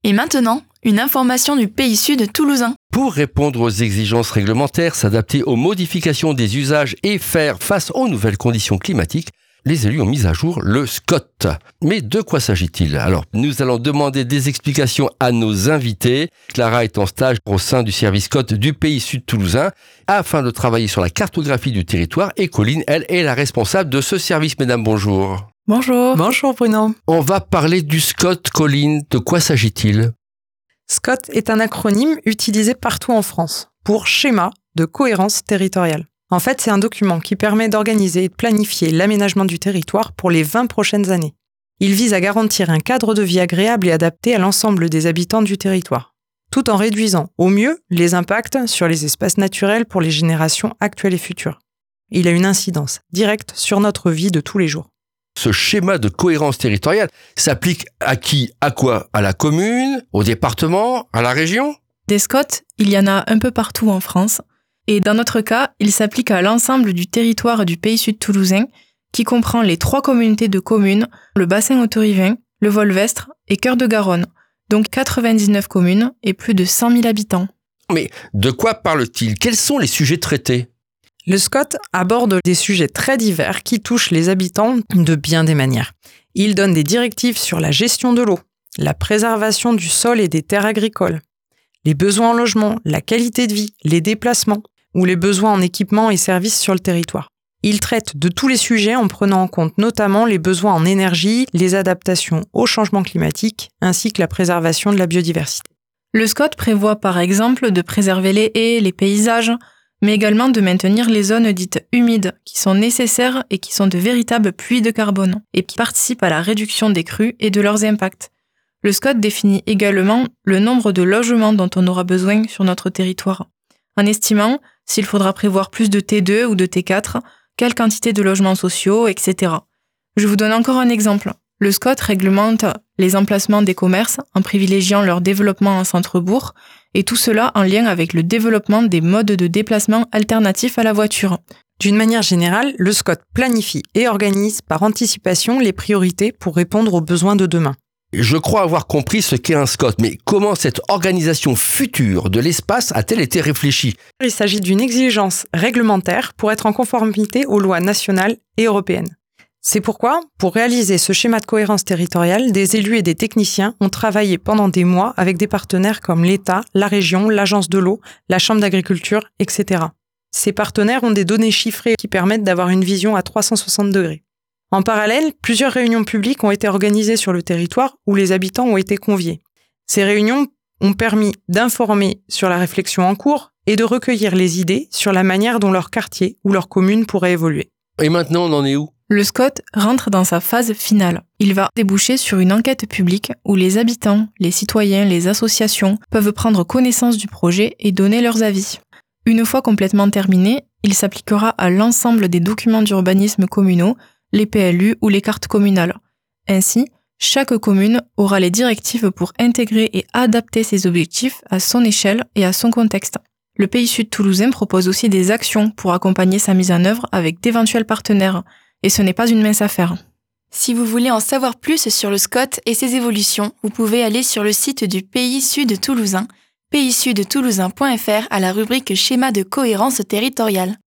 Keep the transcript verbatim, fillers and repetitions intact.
Et maintenant, une information du Pays Sud toulousain. Pour répondre aux exigences réglementaires, s'adapter aux modifications des usages et faire face aux nouvelles conditions climatiques, les élus ont mis à jour le S C O T. Mais de quoi s'agit-il ? Alors, nous allons demander des explications à nos invités. Clara est en stage au sein du service S C O T du Pays Sud toulousain afin de travailler sur la cartographie du territoire. Et Colline, elle, est la responsable de ce service. Mesdames, bonjour. Bonjour. Bonjour Bruno. On va parler du S C O T, Colline. De quoi s'agit-il ? S C O T est un acronyme utilisé partout en France pour schéma de cohérence territoriale. En fait, c'est un document qui permet d'organiser et de planifier l'aménagement du territoire pour les vingt prochaines années. Il vise à garantir un cadre de vie agréable et adapté à l'ensemble des habitants du territoire, tout en réduisant au mieux les impacts sur les espaces naturels pour les générations actuelles et futures. Il a une incidence directe sur notre vie de tous les jours. Ce schéma de cohérence territoriale s'applique à qui ? À quoi ? À la commune ? Au département ? À la région ? Des S C O T, il y en a un peu partout en France. Et dans notre cas, il s'applique à l'ensemble du territoire du Pays Sud toulousain, qui comprend les trois communautés de communes, le bassin haut-rivin, le Volvestre et Cœur-de-Garonne, donc quatre-vingt-dix-neuf communes et plus de cent mille habitants. Mais de quoi parle-t-il ? Quels sont les sujets traités ? Le S C O T aborde des sujets très divers qui touchent les habitants de bien des manières. Il donne des directives sur la gestion de l'eau, la préservation du sol et des terres agricoles, les besoins en logement, la qualité de vie, les déplacements ou les besoins en équipement et services sur le territoire. Il traite de tous les sujets en prenant en compte notamment les besoins en énergie, les adaptations au changement climatique ainsi que la préservation de la biodiversité. Le S C O T prévoit par exemple de préserver les haies, les paysages, mais également de maintenir les zones dites humides, qui sont nécessaires et qui sont de véritables puits de carbone, et qui participent à la réduction des crues et de leurs impacts. Le S C O T définit également le nombre de logements dont on aura besoin sur notre territoire, en estimant s'il faudra prévoir plus de T deux ou de T quatre, quelle quantité de logements sociaux, et cetera. Je vous donne encore un exemple. Le S C O T réglemente les emplacements des commerces en privilégiant leur développement en centre-bourg, et tout cela en lien avec le développement des modes de déplacement alternatifs à la voiture. D'une manière générale, le S C O T planifie et organise par anticipation les priorités pour répondre aux besoins de demain. Je crois avoir compris ce qu'est un S C O T, mais comment cette organisation future de l'espace a-t-elle été réfléchie ? Il s'agit d'une exigence réglementaire pour être en conformité aux lois nationales et européennes. C'est pourquoi, pour réaliser ce schéma de cohérence territoriale, des élus et des techniciens ont travaillé pendant des mois avec des partenaires comme l'État, la région, l'Agence de l'eau, la Chambre d'agriculture, et cetera. Ces partenaires ont des données chiffrées qui permettent d'avoir une vision à trois cent soixante degrés. En parallèle, plusieurs réunions publiques ont été organisées sur le territoire où les habitants ont été conviés. Ces réunions ont permis d'informer sur la réflexion en cours et de recueillir les idées sur la manière dont leur quartier ou leur commune pourrait évoluer. Et maintenant, on en est où ? Le S C O T rentre dans sa phase finale. Il va déboucher sur une enquête publique où les habitants, les citoyens, les associations peuvent prendre connaissance du projet et donner leurs avis. Une fois complètement terminé, il s'appliquera à l'ensemble des documents d'urbanisme communaux, les P L U ou les cartes communales. Ainsi, chaque commune aura les directives pour intégrer et adapter ses objectifs à son échelle et à son contexte. Le Pays Sud toulousain propose aussi des actions pour accompagner sa mise en œuvre avec d'éventuels partenaires. Et ce n'est pas une mince affaire. Si vous voulez en savoir plus sur le S C O T et ses évolutions, vous pouvez aller sur le site du Pays Sud toulousain, pays sud toulousain point f r à la rubrique schéma de cohérence territoriale.